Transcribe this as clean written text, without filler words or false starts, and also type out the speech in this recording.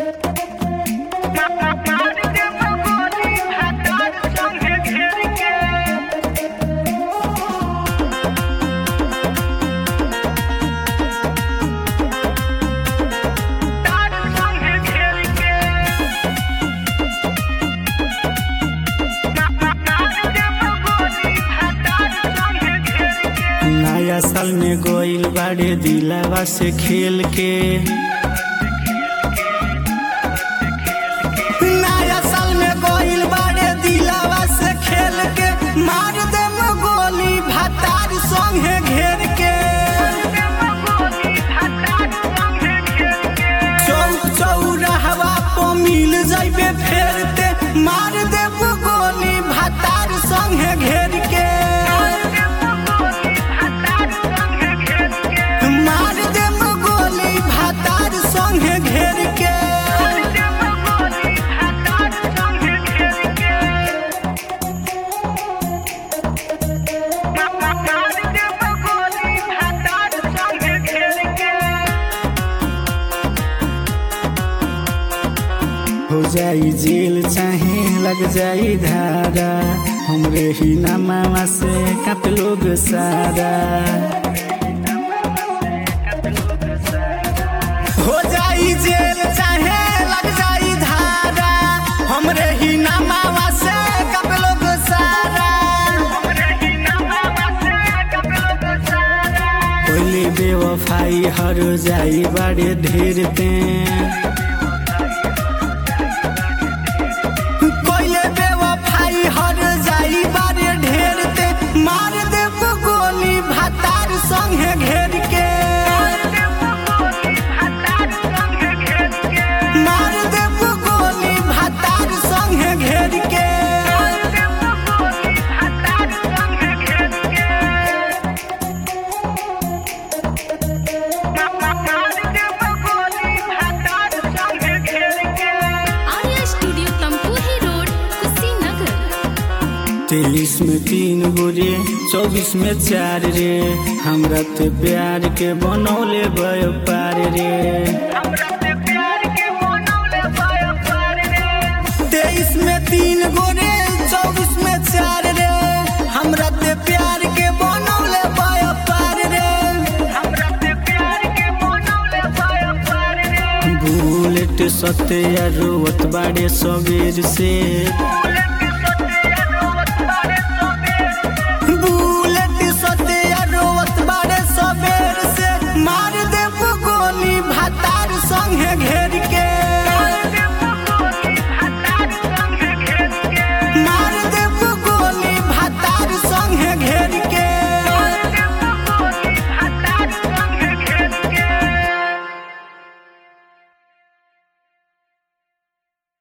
नया साल में गोइल बाड़े दिलावा से खेल के, नया साल में गोइल बाड़े दिलावा से खेल के, मार दे गोली भातार संगे घेर के, चौराहवा पे मिल जाइबे फेरते, मार दे गोली भातार संगे घेर के, मार दे गोली भातार संगे घेर के। हो जाई जेल चाहे लग जाई धारा, हमरे ही नामा से काप लोग सारा। हो जाई जेल चाहे लग जाई धारा, हमरे ही नामा से काप लोग सारा। पहले बेवफाई हर जाई बड़े ढेर ते, हर जाई बारे ढेर ते, मार दे गोली भातार संगे घेर के, मार दे गोली भातार संगे घेर के। तेईस में 3 गो रे, 24 में 4 रे, हमरा ते प्यार के बनौले व्यापार रे। 23 में 3 गो रे, 24 में 4 रे, हमरा ते प्यार के बनौले व्यापार रे। बुलेट सत्या रोवत बाड़े सबेर से, मार दे गोली भातार संगे घेर के।